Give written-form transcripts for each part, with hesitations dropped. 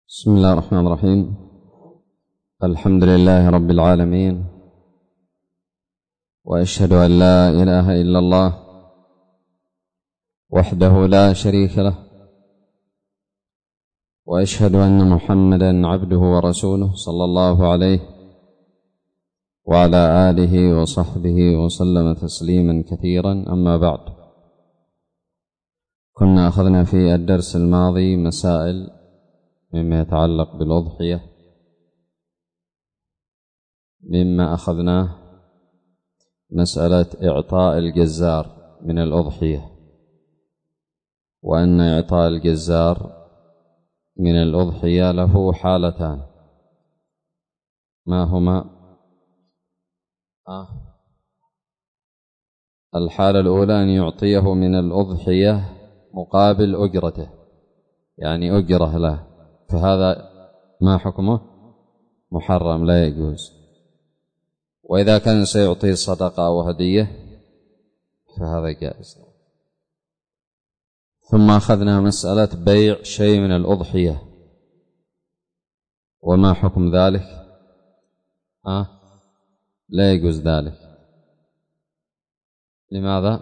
بسم الله الرحمن الرحيم. الحمد لله رب العالمين، وأشهد أن لا إله إلا الله وحده لا شريك له، وأشهد أن محمدا عبده ورسوله صلى الله عليه وعلى آله وصحبه وسلم تسليما كثيرا. أما بعد، كنا أخذنا في الدرس الماضي مسائل مما يتعلق بالأضحية. مما أخذناه مسألة إعطاء الجزار من الأضحية، وأن إعطاء الجزار من الأضحية له حالتان. ما هما؟ الحالة الأولى أن يعطيه من الأضحية مقابل أجرته، يعني أجره له، فهذا ما حكمه؟ محرم، لا يجوز. وإذا كان سيعطيه صدقة أو هدية فهذا جائز. ثم أخذنا مسألة بيع شيء من الأضحية، وما حكم ذلك؟ لا يجوز ذلك. لماذا؟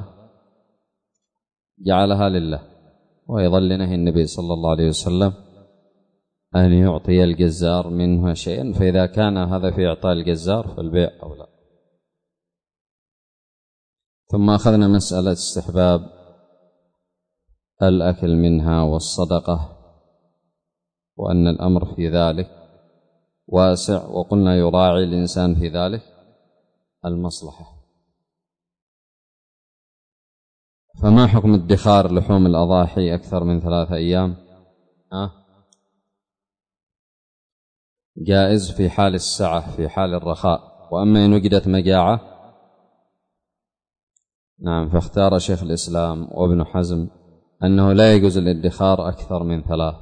جعلها لله، ويظل نهي النبي صلى الله عليه وسلم أن يعطي الجزار منها شيئا، فإذا كان هذا في إعطاء الجزار فالبيع أولى. ثم أخذنا مسألة استحباب الأكل منها والصدقة، وأن الأمر في ذلك واسع، وقلنا يراعي الإنسان في ذلك المصلحة. فما حكم ادخار لحوم الأضاحي أكثر من 3 أيام؟ جائز في حال السعة، في حال الرخاء. وأما إن وجدت مجاعة، نعم، فاختار شيخ الإسلام وابن حزم أنه لا يجوز الادخار أكثر من 3،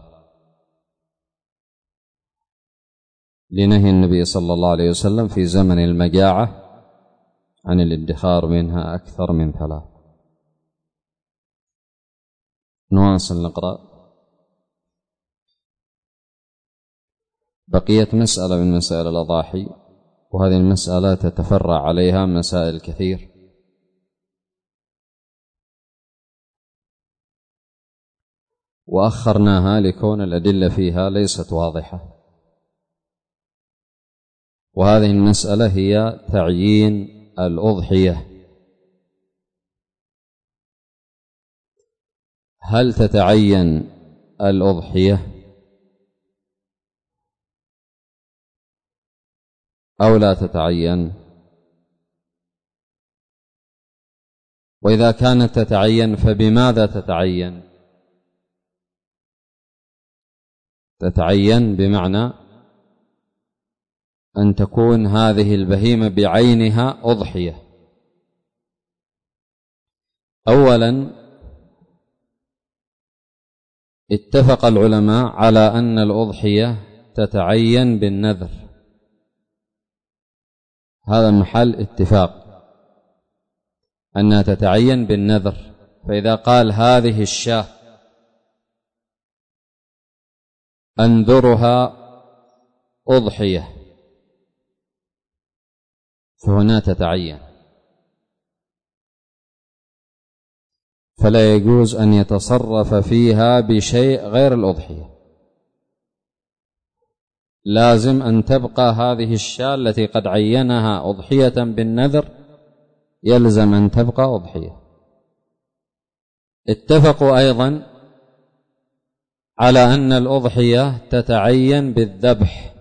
لنهي النبي صلى الله عليه وسلم في زمن المجاعة عن الادخار منها أكثر من 3. نواصل نقرأ. بقيت مسألة من مسائل الأضاحي، وهذه المسألة تتفرع عليها مسائل كثير. وأخرناها لكون الأدلة فيها ليست واضحة. وهذه المسألة هي تعيين الأضحية. هل تتعين الأضحية أو لا تتعين؟ وإذا كانت تتعين فبماذا تتعين؟ تتعين بمعنى أن تكون هذه البهيمة بعينها أضحية. أولا، اتفق العلماء على أن الأضحية تتعين بالنذر، هذا محل اتفاق أنها تتعين بالنذر. فإذا قال هذه الشاة أنذرها أضحية فهنا تتعين، فلا يجوز أن يتصرف فيها بشيء غير الأضحية. لازم أن تبقى هذه الشاة التي قد عينها أضحية بالنذر، يلزم أن تبقى أضحية. اتفقوا أيضا على أن الأضحية تتعين بالذبح.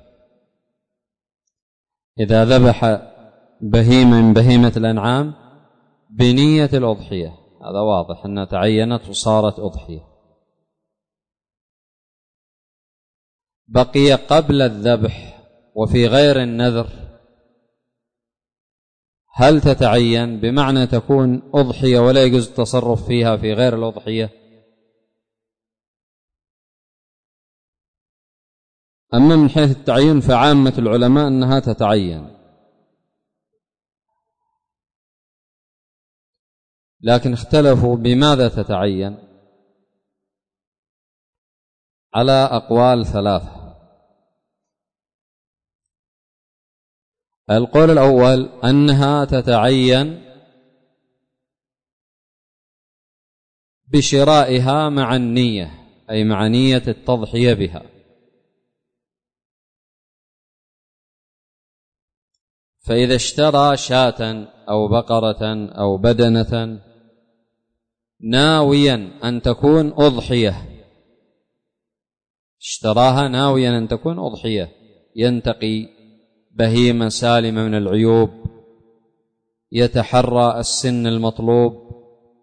إذا ذبح بهيمة من بهيمة الأنعام بنية الأضحية، هذا واضح أنها تعينت وصارت أضحية. بقي قبل الذبح وفي غير النذر، هل تتعين بمعنى تكون أضحية ولا يجوز التصرف فيها في غير الأضحية؟ أما من حيث التعيين فعامة العلماء أنها تتعين، لكن اختلفوا بماذا تتعين على أقوال 3. القول الأول أنها تتعين بشرائها مع النية، أي مع نية التضحية بها. فإذا اشترى شاة أو بقرة أو بدنة ناويا أن تكون أضحية، اشتراها ناويا أن تكون أضحية، ينتقي بهيمة سالمة من العيوب، يتحرى السن المطلوب،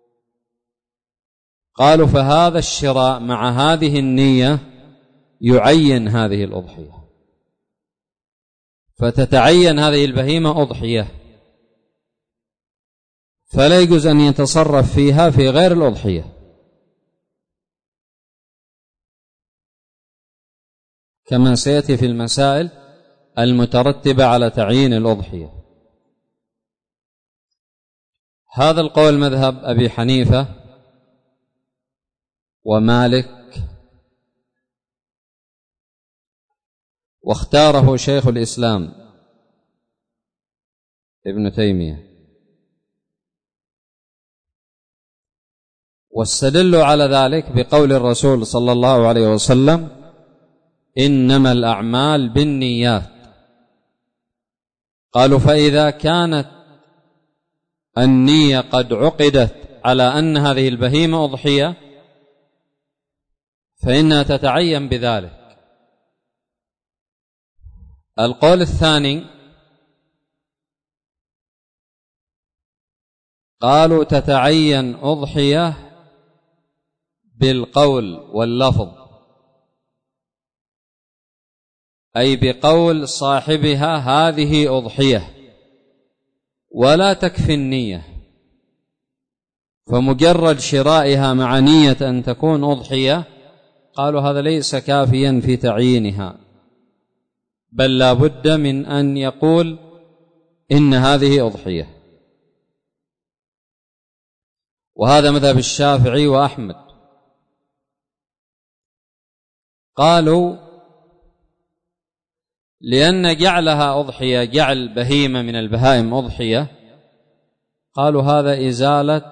قالوا فهذا الشراء مع هذه النية يعين هذه الأضحية، فتتعين هذه البهيمة أضحية، فلا يجوز أن يتصرف فيها في غير الأضحية، كما سيأتي في المسائل المترتبة على تعيين الأضحية. هذا القول مذهب أبي حنيفة ومالك، واختاره شيخ الإسلام ابن تيمية، واستدلوا على ذلك بقول الرسول صلى الله عليه وسلم: إنما الأعمال بالنيات. قالوا فإذا كانت النية قد عقدت على أن هذه البهيمة أضحية فإنها تتعين بذلك. القول الثاني قالوا تتعين أضحية بالقول واللفظ، أي بقول صاحبها هذه أضحية، ولا تكفي النية، فمجرد شرائها مع نية أن تكون أضحية قالوا هذا ليس كافيا في تعيينها، بل لا بد من أن يقول إن هذه أضحية. وهذا مذهب الشافعي وأحمد. قالوا لأن جعلها أضحية، جعل بهيمة من البهائم أضحية، قالوا هذا إزالة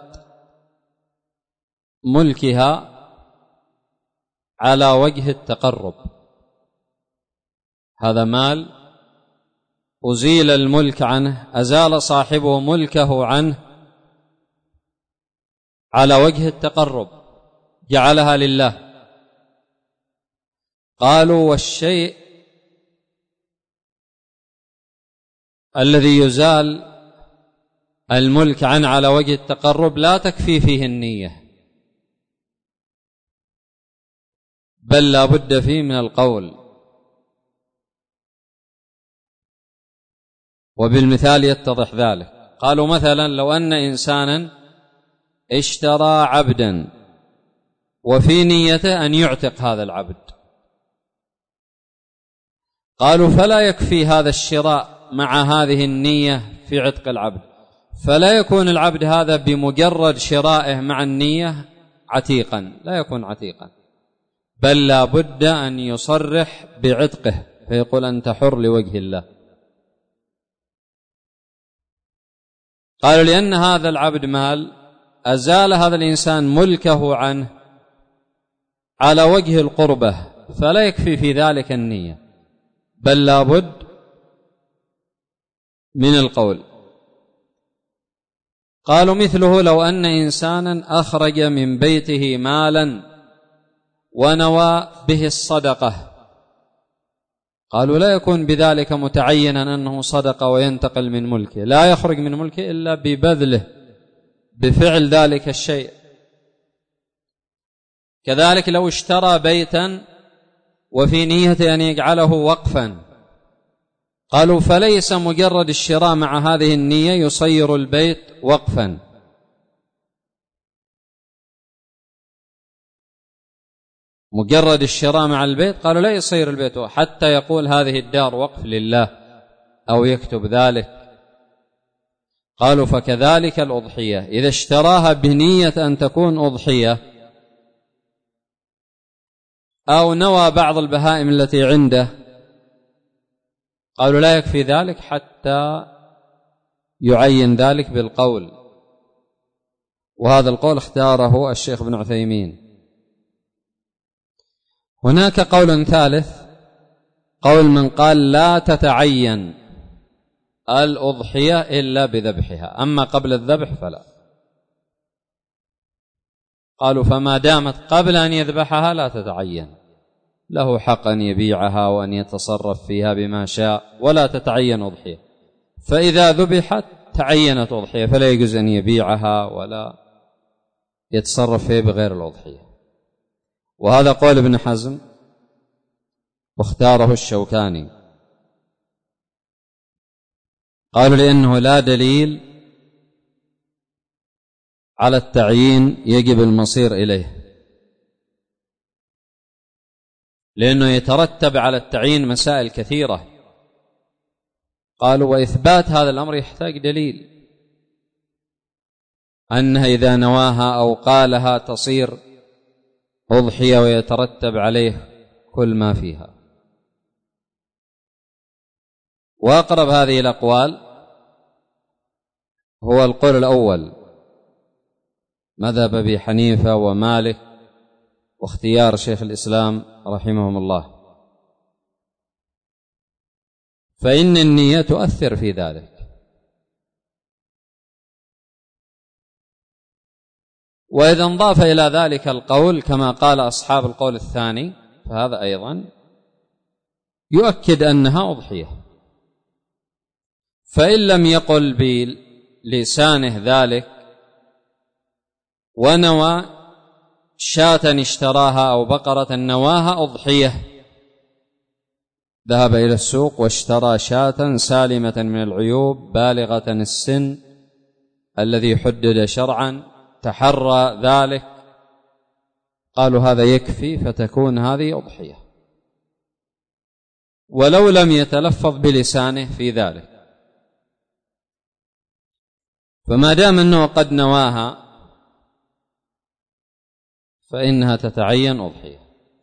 ملكها على وجه التقرب، هذا مال أزيل الملك عنه، أزال صاحبه ملكه عنه على وجه التقرب، جعلها لله. قالوا والشيء الذي يزال الملك عنه على وجه التقرب لا تكفي فيه النية، بل لا بد فيه من القول. وبالمثال يتضح ذلك. قالوا مثلا لو أن إنسانا اشترى عبدا وفي نيته أن يعتق هذا العبد، قالوا فلا يكفي هذا الشراء مع هذه النية في عتق العبد، فلا يكون العبد هذا بمجرد شرائه مع النية عتيقا، لا يكون عتيقا، بل لا بد أن يصرح بعتقه فيقول أنت حر لوجه الله. قالوا لأن هذا العبد مال أزال هذا الإنسان ملكه عنه على وجه القربة، فلا يكفي في ذلك النية، بل لا بد من القول. قالوا مثله لو أن إنسانا أخرج من بيته مالا ونوى به الصدقة، قالوا لا يكون بذلك متعينا أنه صدقة وينتقل من ملكه، لا يخرج من ملكه إلا ببذله، بفعل ذلك الشيء. كذلك لو اشترى بيتا وفي نية أن يجعله وقفا، قالوا فليس مجرد الشراء مع هذه النية يصير البيت وقفا، مجرد الشراء مع البيت قالوا لا يصير البيت حتى يقول هذه الدار وقف لله أو يكتب ذلك. قالوا فكذلك الأضحية إذا اشتراها بنية أن تكون أضحية أو نوى بعض البهائم التي عنده، قالوا لا يكفي ذلك حتى يعين ذلك بالقول، وهذا القول اختاره الشيخ ابن عثيمين. هناك قول ثالث، قول من قال لا تتعين الأضحية إلا بذبحها، أما قبل الذبح فلا. قالوا فما دامت قبل أن يذبحها لا تتعين، له حق أن يبيعها وأن يتصرف فيها بما شاء ولا تتعين أضحية، فإذا ذبحت تعينت أضحية فلا يجوز أن يبيعها ولا يتصرف فيها بغير الأضحية. وهذا قول ابن حزم واختاره الشوكاني، قالوا لأنه لا دليل على التعيين يجب المصير إليه، لأنه يترتب على التعيين مسائل كثيرة. قالوا وإثبات هذا الأمر يحتاج دليل أنها إذا نواها أو قالها تصير أضحية ويترتب عليه كل ما فيها. وأقرب هذه الأقوال هو القول الأول، مذهب أبي حنيفة ومالك واختيار شيخ الإسلام رحمهم الله، فإن النية تؤثر في ذلك. وإذا انضاف إلى ذلك القول كما قال أصحاب القول الثاني فهذا أيضا يؤكد أنها أضحية. فإن لم يقل بلسانه ذلك ونوى شاة اشتراها أو بقرة نواها أضحية، ذهب إلى السوق واشترى شاة سالمة من العيوب بالغة السن الذي حدد شرعا، تحرى ذلك، قالوا هذا يكفي فتكون هذه أضحية ولو لم يتلفظ بلسانه في ذلك. فما دام أنه قد نواها فإنها تتعين أضحية.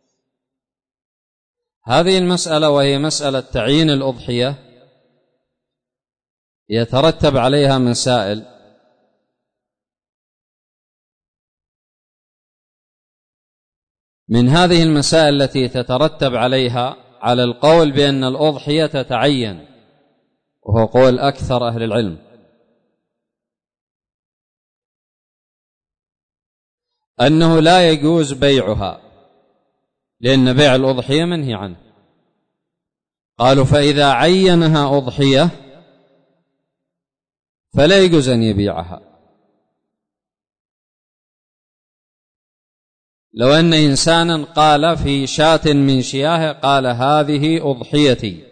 هذه المسألة وهي مسألة تعيين الأضحية يترتب عليها مسائل، من هذه المسائل التي تترتب عليها على القول بأن الأضحية تتعين، وهو قول أكثر أهل العلم، أنه لا يجوز بيعها، لأن بيع الأضحية منهي عنه. قالوا فإذا عينها أضحية فلا يجوز أن يبيعها. لو أن إنسانا قال في شاة من شياه قال هذه أضحيتي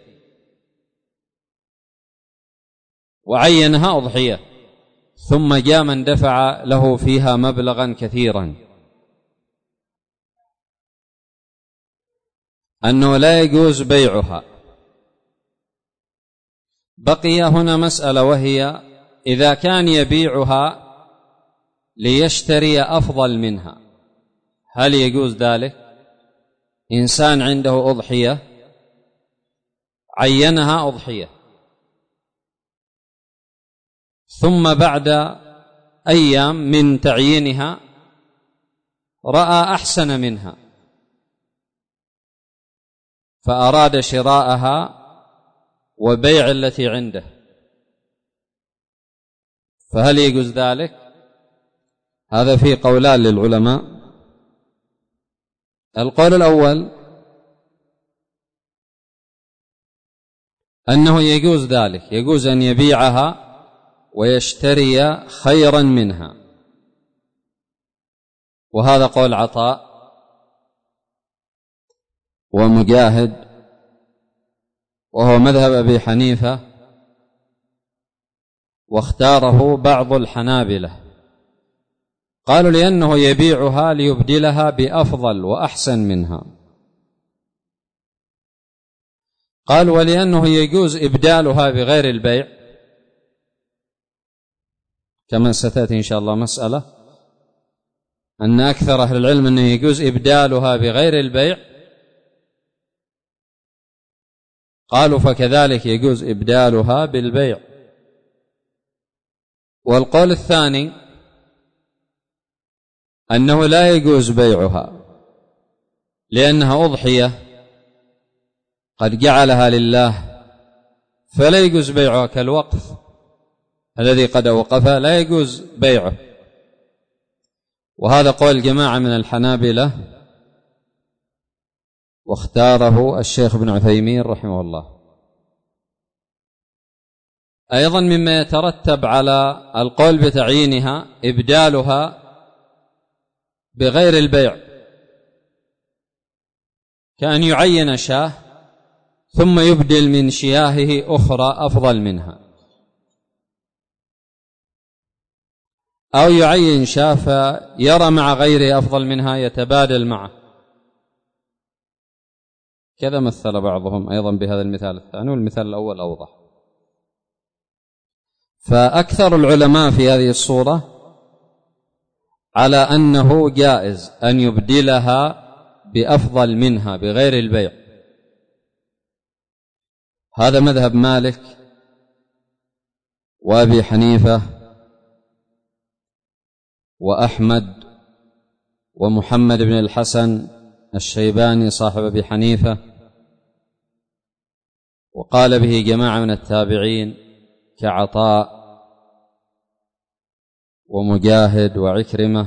وعينها أضحية، ثم جاء من دفع له فيها مبلغا كثيرا، أنه لا يجوز بيعها. بقي هنا مسألة، وهي إذا كان يبيعها ليشتري أفضل منها هل يجوز ذلك؟ إنسان عنده أضحية عينها أضحية، ثم بعد أيام من تعيينها رأى أحسن منها فأراد شراءها وبيع التي عنده، فهل يجوز ذلك؟ هذا فيه قولان للعلماء. القول الأول أنه يجوز ذلك، يجوز أن يبيعها ويشتري خيرا منها، وهذا قول عطاء ومجاهد، وهو مذهب أبي حنيفة، واختاره بعض الحنابلة. قالوا لأنه يبيعها ليبدلها بأفضل وأحسن منها. قالوا ولأنه يجوز إبدالها بغير البيع، كما ستأتي إن شاء الله مسألة أن أكثر أهل العلم أنه يجوز إبدالها بغير البيع. قالوا فكذلك يجوز إبدالها بالبيع. والقول الثاني أنه لا يجوز بيعها لأنها أضحية قد جعلها لله، فلا يجوز بيعها كالوقف الذي قد أوقفه لا يجوز بيعه. وهذا قول جماعة من الحنابلة، واختاره الشيخ ابن عثيمين رحمه الله. أيضا مما يترتب على القول بتعيينها إبدالها بغير البيع، كأن يعين شاة ثم يبدل من شياهه أخرى أفضل منها، أو يعين شاة فيرى مع غيره أفضل منها يتبادل معه، كذا مثل بعضهم أيضا بهذا المثال الثاني، والمثال الأول أوضح. فأكثر العلماء في هذه الصورة على أنه جائز أن يبدلها بأفضل منها بغير البيع. هذا مذهب مالك وأبي حنيفة وأحمد ومحمد بن الحسن الشيباني صاحب أبي حنيفة، وقال به جماعة من التابعين كعطاء ومجاهد وعكرمة.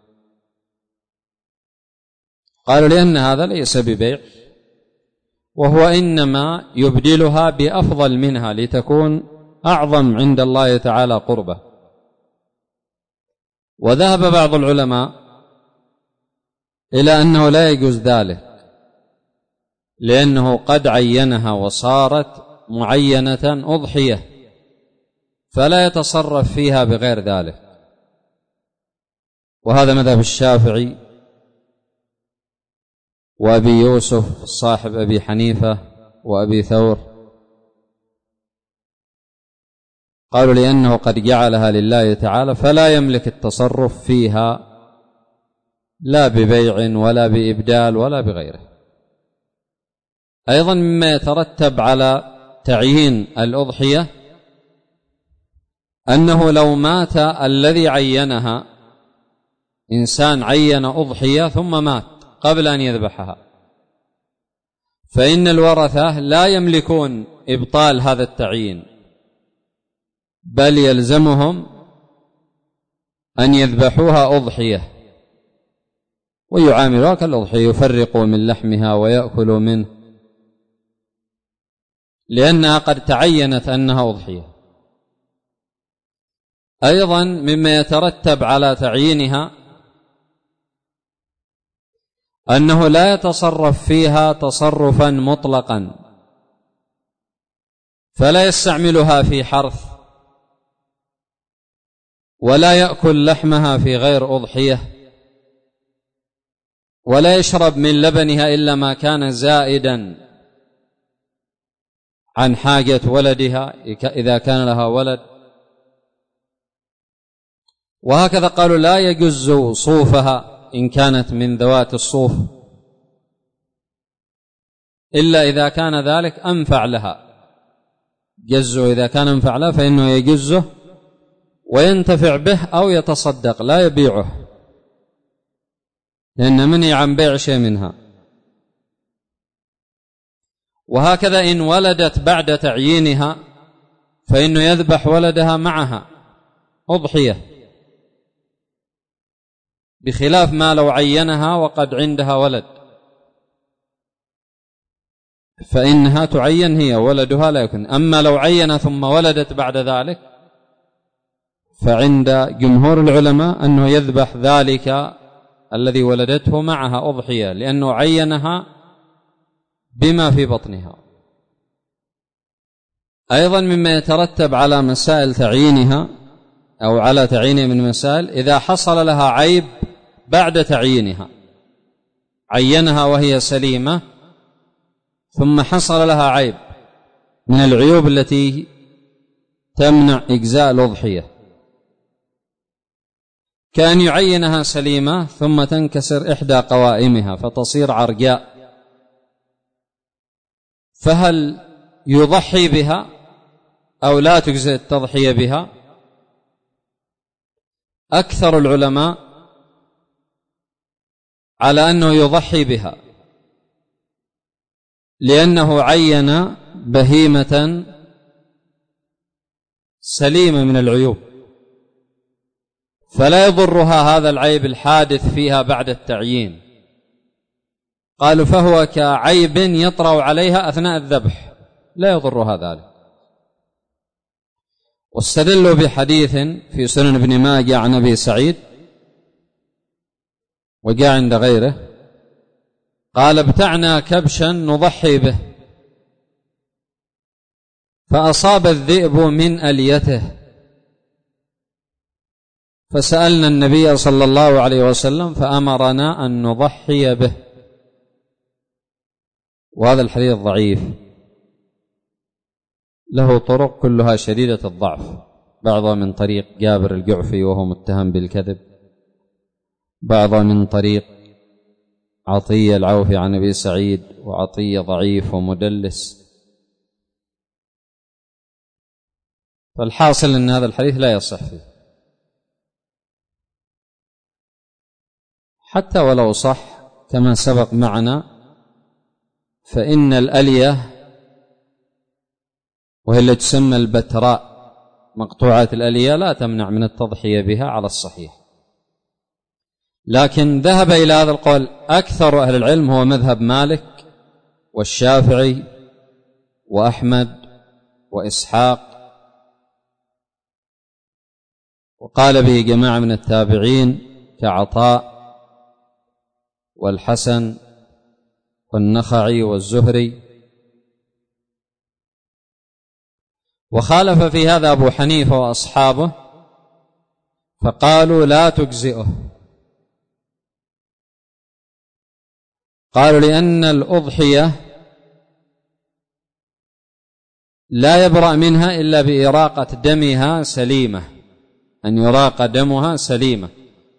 قالوا لأن هذا ليس ببيع، وهو إنما يبدلها بأفضل منها لتكون أعظم عند الله تعالى قربة. وذهب بعض العلماء إلى أنه لا يجوز ذلك، لأنه قد عينها وصارت معينة أضحية، فلا يتصرف فيها بغير ذلك. وهذا مذهب الشافعي وأبي يوسف صاحب أبي حنيفة وأبي ثور، قالوا لأنه قد جعلها لله تعالى فلا يملك التصرف فيها لا ببيع ولا بإبدال ولا بغيره. أيضا مما يترتب على تعيين الأضحية أنه لو مات الذي عينها، إنسان عين أضحية ثم مات قبل أن يذبحها، فإن الورثة لا يملكون إبطال هذا التعيين، بل يلزمهم أن يذبحوها أضحية ويعاملوها كالأضحية، يفرقوا من لحمها ويأكلوا منه، لأنها قد تعينت أنها أضحية. أيضا مما يترتب على تعيينها أنه لا يتصرف فيها تصرفا مطلقا، فلا يستعملها في حرث، ولا يأكل لحمها في غير أضحية، ولا يشرب من لبنها إلا ما كان زائدا عن حاجة ولدها إذا كان لها ولد. وهكذا قالوا لا يجز صوفها إن كانت من ذوات الصوف إلا إذا كان ذلك أنفع لها، جزه إذا كان أنفع لها فإنه يجزه وينتفع به أو يتصدق، لا يبيعه، لأن منهي عن بيع شيء منها. وهكذا إن ولدت بعد تعيينها فإنه يذبح ولدها معها أضحية، بخلاف ما لو عينها وقد عندها ولد، فإنها تعين هي ولدها لا يكون. أما لو عين ثم ولدت بعد ذلك فعند جمهور العلماء أنه يذبح ذلك الذي ولدته معها أضحية، لأنه عينها بما في بطنها. أيضا مما يترتب على مسائل تعيينها أو على تعيينها من مسائل، إذا حصل لها عيب بعد تعيينها، عينها وهي سليمة ثم حصل لها عيب من العيوب التي تمنع إجزاء الأضحية، كأن يعينها سليمة ثم تنكسر إحدى قوائمها فتصير عرجاء، فهل يضحي بها أو لا تجزئ التضحية بها؟ أكثر العلماء على أنه يضحي بها، لأنه عين بهيمة سليمة من العيوب، فلا يضرها هذا العيب الحادث فيها بعد التعيين. قالوا فهو كعيب يطرأ عليها أثناء الذبح، لا يضرها ذلك. واستدلوا بحديث في سنن ابن ماجه عن أبي سعيد وجاء عند غيره، قال ابتعنا كبشا نضحي به فأصاب الذئب من أليته فسألنا النبي صلى الله عليه وسلم فأمرنا أن نضحي به. وهذا الحديث ضعيف، له طرق كلها شديدة الضعف، بعضها من طريق جابر الجعفي وهو متهم بالكذب، بعضها من طريق عطية العوفي عن أبي سعيد، وعطية ضعيف ومدلس. فالحاصل أن هذا الحديث لا يصح فيه، حتى ولو صح كما سبق معنا فإن الألية وهي التي تسمى البتراء مقطوعات الألية لا تمنع من التضحية بها على الصحيح. لكن ذهب إلى هذا القول أكثر أهل العلم، هو مذهب مالك والشافعي وأحمد وإسحاق، وقال به جماعة من التابعين كعطاء والحسن والنخعي والزهري. وخالف في هذا أبو حنيفة وأصحابه فقالوا لا تجزئه، قالوا لأن الأضحية لا يبرأ منها إلا بإراقة دمها سليمة، أن يراق دمها سليمة.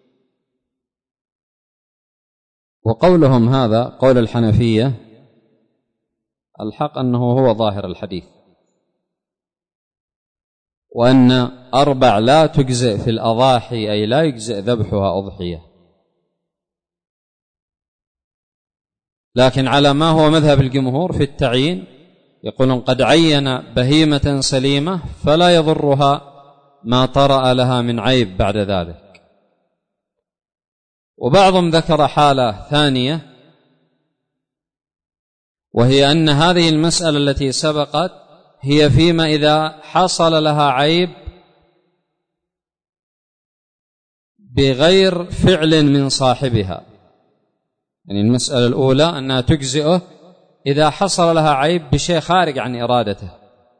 وقولهم هذا قول الحنفية، الحق أنه هو ظاهر الحديث، وأن 4 لا تجزئ في الأضاحي، أي لا يجزئ ذبحها أضحية. لكن على ما هو مذهب الجمهور في التعيين، يقولون قد عين بهيمة سليمة فلا يضرها ما طرأ لها من عيب بعد ذلك. وبعضهم ذكر حالة ثانية، وهي أن هذه المسألة التي سبقت هي فيما إذا حصل لها عيب بغير فعل من صاحبها، يعني المسألة الأولى أنها تجزئه إذا حصل لها عيب بشيء خارج عن إرادته،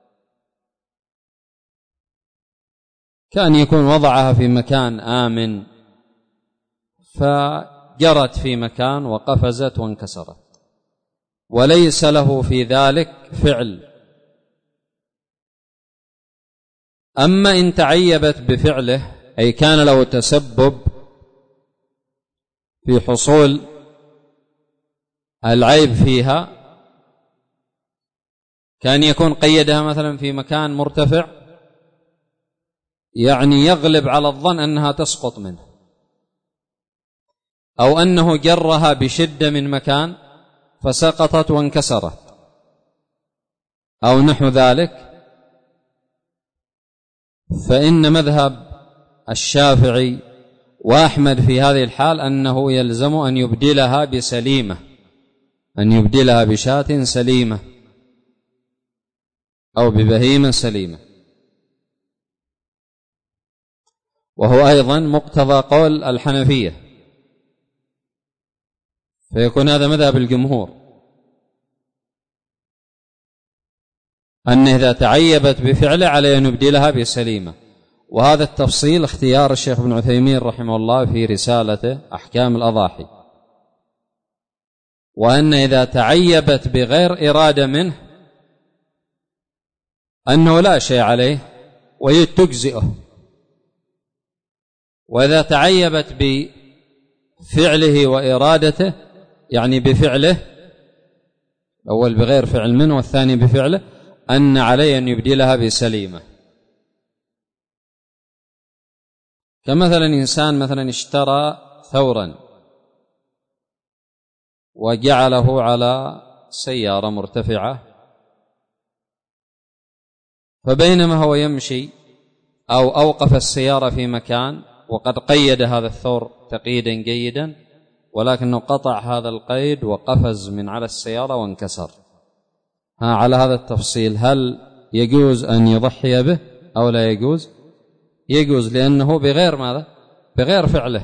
كان يكون وضعها في مكان آمن فجرت في مكان وقفزت وانكسرت وليس له في ذلك فعل. أما إن تعيبت بفعله، أي كان له تسبب في حصول العيب فيها، كان يكون قيدها مثلا في مكان مرتفع، يعني يغلب على الظن أنها تسقط منه، أو أنه جرها بشدة من مكان فسقطت وانكسرت أو نحو ذلك، فإن مذهب الشافعي وأحمد في هذه الحال أنه يلزم أن يبدلها بسليمة، أن يبدلها بشاة سليمة أو ببهيمة سليمة. وهو أيضا مقتضى قول الحنفية، فيكون هذا مذهب الجمهور، أن إذا تعيبت بفعله عليه أن يبدلها بسليمة. وهذا التفصيل اختيار الشيخ ابن عثيمين رحمه الله في رسالته أحكام الأضاحي، وأن إذا تعيبت بغير إرادة منه أنه لا شيء عليه وتجزئه، وإذا تعيبت بفعله وإرادته، يعني بفعله، أول بغير فعل منه والثاني بفعله، أن عليه أن يبدلها بسليمة. كمثلا إنسان مثلا اشترى ثورا وجعله على سيارة مرتفعة، فبينما هو يمشي أو أوقف السيارة في مكان وقد قيد هذا الثور تقييدا جيدا، ولكنه قطع هذا القيد وقفز من على السيارة وانكسر. على هذا التفصيل هل يجوز أن يضحي به أو لا يجوز؟ يجوز، لأنه بغير ماذا؟ بغير فعله.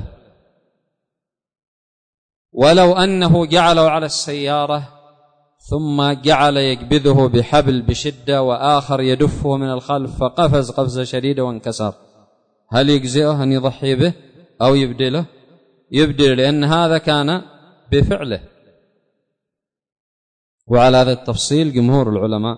ولو أنه جعله على السيارة ثم جعل يقبضه بحبل بشدة وآخر يدفه من الخلف فقفز قفزة شديدة وانكسر، هل يجزئه أن يضحي به أو يبدله؟ يبدل، لأن هذا كان بفعله. وعلى هذا التفصيل جمهور العلماء.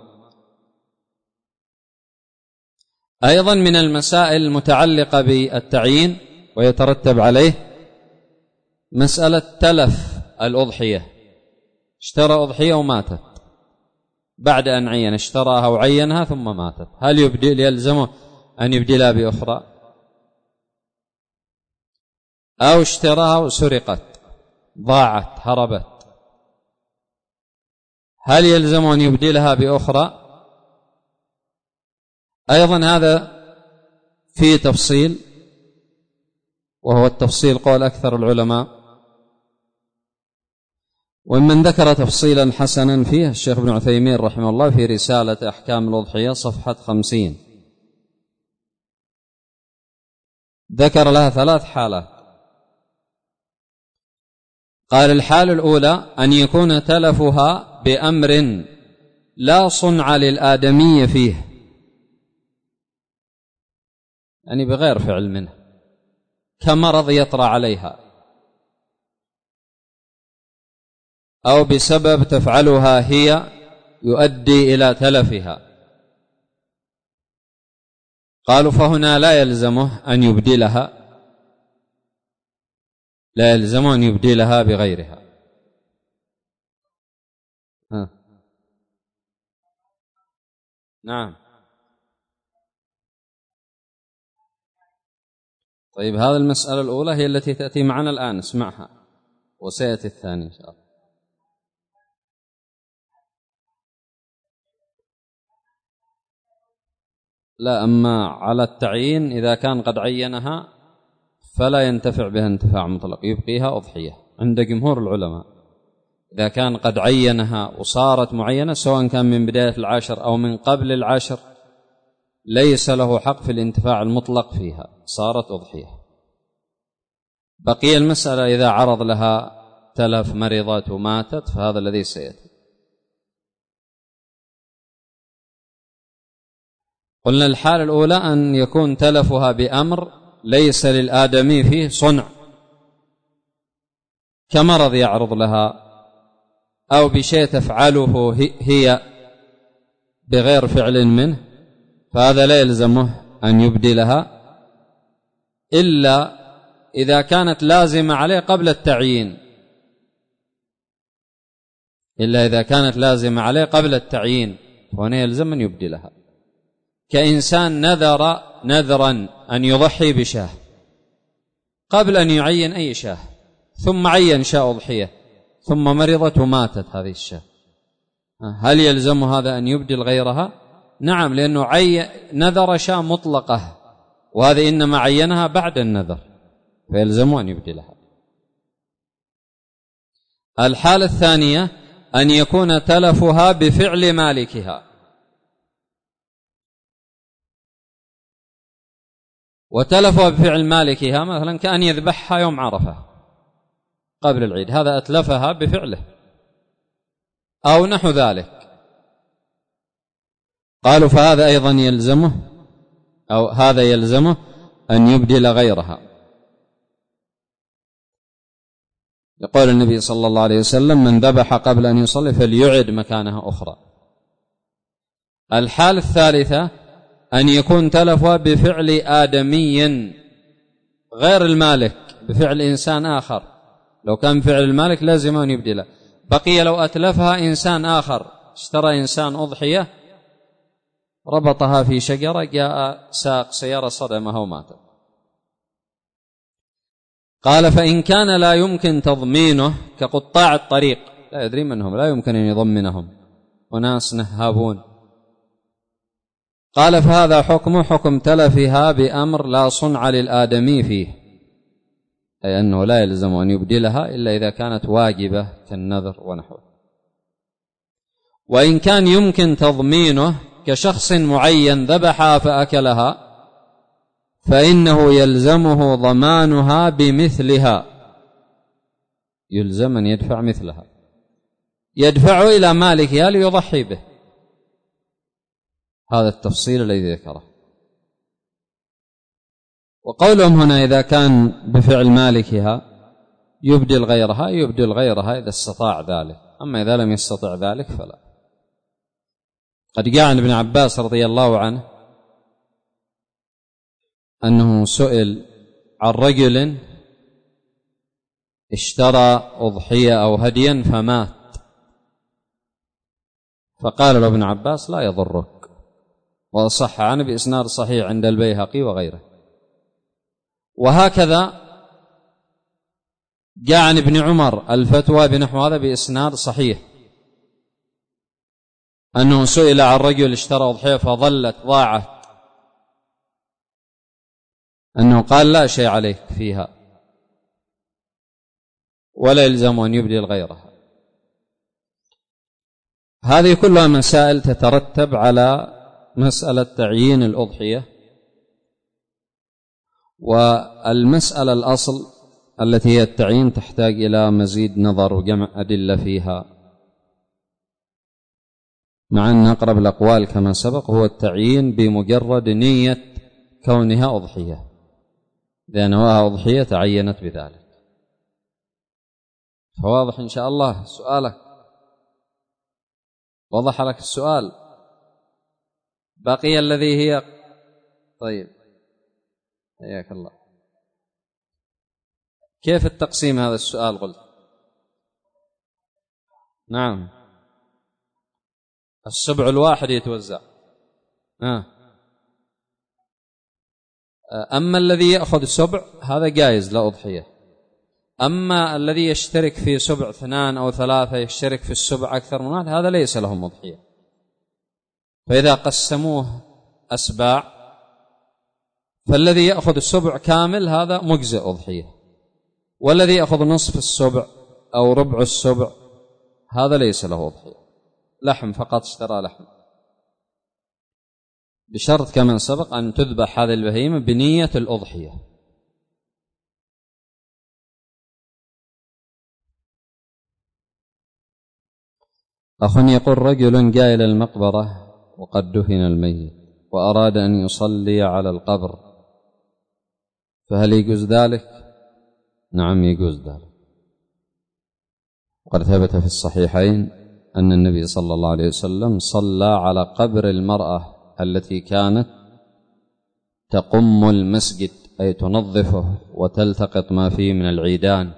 أيضا من المسائل المتعلقة بالتعيين ويترتب عليه مسألة تلف الأضحية. اشترى أضحية وماتت بعد أن عين، اشتراها وعينها ثم ماتت، هل يلزمه أن يبدلها بأخرى؟ أو اشتراها وسرقت، ضاعت، هربت، هل يلزمه أن يبدلها بأخرى؟ أيضا هذا فيه تفصيل، وهو التفصيل قول أكثر العلماء، ومن ذكر تفصيلا حسنا فيه الشيخ ابن عثيمين رحمه الله في رسالة أحكام الأضحية صفحة 50، ذكر لها 3 حالات. قال: الحالة الأولى أن يكون تلفها بأمر لا صنع للآدمي فيه، يعني بغير فعل منه، كمرض يطرأ عليها، أو بسبب تفعلها هي يؤدي إلى تلفها. قالوا فهنا لا يلزمه أن يبدلها، لا يلزمه أن يبدلها بغيرها. نعم. طيب، هذه المسألة الأولى هي التي تأتي معنا الآن، اسمعها وسيأتي الثاني إن شاء الله. لا، أما على التعيين إذا كان قد عينها فلا ينتفع بها انتفاع مطلق، يبقيها أضحية عند جمهور العلماء. إذا كان قد عينها وصارت معينة، سواء كان من بداية العشر أو من قبل العشر، ليس له حق في الانتفاع المطلق فيها، صارت أضحية. بقي المسألة إذا عرض لها تلف، مرضت وماتت، فهذا الذي سيأتي. قلنا الحالة الأولى أن يكون تلفها بأمر ليس للآدمي فيه صنع، كمرض يعرض لها، أو بشيء تفعله هي بغير فعل منه، فهذا لا يلزمه أن يبدلها إلا إذا كانت لازمة عليه قبل التعيين، إلا إذا كانت لازمة عليه قبل التعيين، فهنا يلزم أن يبدلها. كإنسان نذر نذرا أن يضحي بشاه قبل أن يعين أي شاه، ثم عين شاة أضحية ثم مرضت وماتت هذه الشاة، هل يلزم هذا أن يبدل غيرها؟ نعم، لأنه نذر شاة مطلقة، وهذا إنما عينها بعد النذر، فيلزم أن يبدلها. الحالة الثانية أن يكون تلفها بفعل مالكها، وتلفها بفعل مالكها مثلا كأن يذبحها يوم عرفة قبل العيد، هذا أتلفها بفعله، أو نحو ذلك. قالوا فهذا أيضا يلزمه، أو هذا يلزمه أن يبدل غيرها. يقول النبي صلى الله عليه وسلم: من ذبح قبل أن يصلي فليعد مكانها أخرى. الحالة الثالثة أن يكون تلفها بفعل آدمي غير المالك، بفعل إنسان آخر. لو كان فعل المالك لازم أن يبدله. بقي لو أتلفها إنسان آخر، اشترى إنسان أضحية ربطها في شجرة، جاء ساق سيارة صدمها وماتت. قال فإن كان لا يمكن تضمينه كقطاع الطريق، لا يدري منهم، لا يمكن أن يضمنهم، وناس نهابون. قال فهذا حكمه حكم تلفها بأمر لا صنع للآدمي فيه، أي أنه لا يلزم أن يبدلها إلا إذا كانت واجبة كالنذر ونحوه. وإن كان يمكن تضمينه كشخص معين ذبحها فأكلها، فإنه يلزمه ضمانها بمثلها، يلزم أن يدفع مثلها، يدفع إلى مالكها ليضحي به. هذا التفصيل الذي ذكره. وقولهم هنا إذا كان بفعل مالكها يبدل غيرها، يبدل غيرها إذا استطاع ذلك، أما إذا لم يستطع ذلك فلا. قد جاء عن ابن عباس رضي الله عنه أنه سئل عن رجل اشترى أضحية أو هديا فمات، فقال له ابن عباس لا يضرك، وصح عنه بإسناد صحيح عند البيهقي وغيره. وهكذا جاء عن ابن عمر الفتوى بنحو هذا بإسناد صحيح، أنه سئل عن رجل اشترى أضحية فظلت ضاعت، أنه قال لا شيء عليك فيها ولا يلزم أن يبدل غيرها. هذه كلها مسائل تترتب على مسألة تعيين الأضحية. والمسألة الأصل التي هي التعيين تحتاج إلى مزيد نظر وجمع أدلة فيها، مع أن أقرب الأقوال كما سبق هو التعيين بمجرد نية كونها أضحية، إذا نواها أضحية تعينت بذلك. فواضح إن شاء الله سؤالك؟ وضح لك السؤال؟ بقي الذي هي طيب، حياك الله. كيف التقسيم هذا السؤال قلت؟ نعم، السبع الواحد يتوزع. أما الذي يأخذ سبع هذا جائز لا أضحية، أما الذي يشترك في سبع 2 أو 3 يشترك في السبع أكثر من واحد هذا ليس لهم أضحية. فإذا قسموه أسباع فالذي يأخذ السبع كامل هذا مجزئ أضحية، والذي يأخذ نصف السبع أو ربع السبع هذا ليس له أضحية، لحم فقط، اشترى لحم، بشرط كما سبق أن تذبح هذه البهيمة بنية الأضحية. أخ يقول رجل جاء إلى المقبرة وقد دفن الميت وأراد أن يصلي على القبر، فهل يجوز ذلك؟ نعم يجوز ذلك. وقد ثبت في الصحيحين أن النبي صلى الله عليه وسلم صلى على قبر المرأة التي كانت تقم المسجد، أي تنظفه وتلتقط ما فيه من العيدان،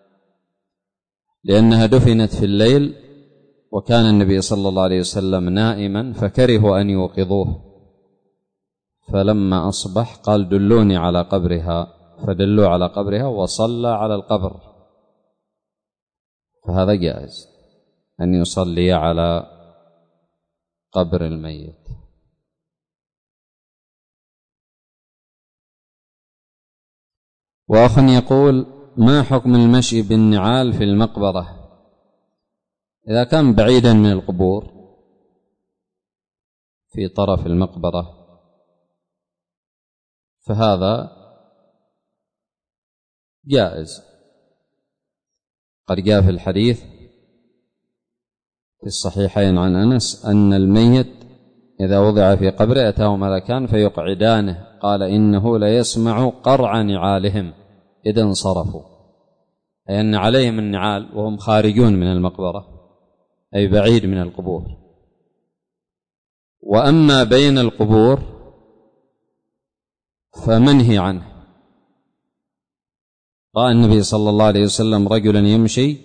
لأنها دفنت في الليل وكان النبي صلى الله عليه وسلم نائما فكرهوا أن يوقظوه، فلما أصبح قال دلوني على قبرها، فدلوا على قبرها وصلى على القبر، فهذا جائز أن يصلي على قبر الميت. وأخ يقول ما حكم المشي بالنعال في المقبرة إذا كان بعيدا من القبور في طرف المقبرة؟ فهذا جائز. قد جاء في الحديث في الصحيحين عن أنس أن الميت إذا وضع في قبره أتاه ملكان فيقعدانه، قال إنه ليسمع قرع نعالهم إذا انصرفوا، أي أن عليهم النعال وهم خارجون من المقبرة، أي بعيد من القبور. وأما بين القبور فمنهي عنه. رأى النبي صلى الله عليه وسلم رجلا يمشي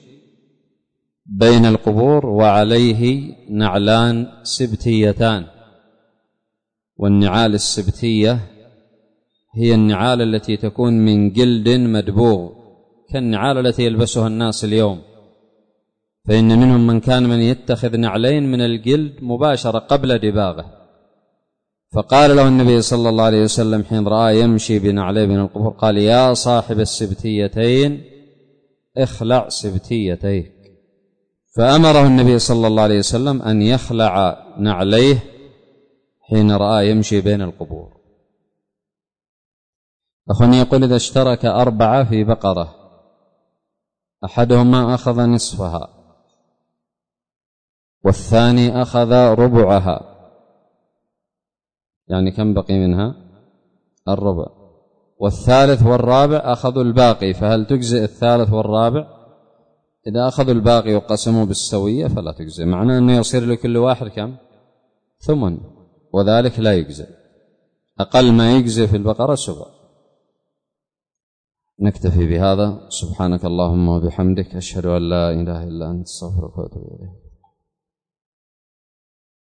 بين القبور وعليه نعلان سبتيتان، والنعال السبتية هي النعال التي تكون من جلد مدبوغ كالنعال التي يلبسها الناس اليوم، فإن منهم من يتخذ نعلين من الجلد مباشرة قبل دباغه. فقال له النبي صلى الله عليه وسلم حين رأى يمشي بنعليه من القبور قال: يا صاحب السبتيتين اخلع سبتيتيك. فأمره النبي صلى الله عليه وسلم أن يخلع نعليه حين رأى يمشي بين القبور. أخواني يقول: إذا اشترك 4 في بقرة أحدهما أخذ نصفها والثاني أخذ ربعها، يعني كم بقي منها؟ الربع. والثالث والرابع أخذوا الباقي، فهل تجزئ الثالث والرابع؟ إذا أخذوا الباقي وقسموا بالسوية فلا تجزئ، معناه أنه يصير لكل واحد كم؟ 8، وذلك لا يجزئ. أقل ما يجزئ في البقرة 7. نكتفي بهذا. سبحانك اللهم وبحمدك، أشهد أن لا إله إلا أنت، أستغفرك وأتوب إليك.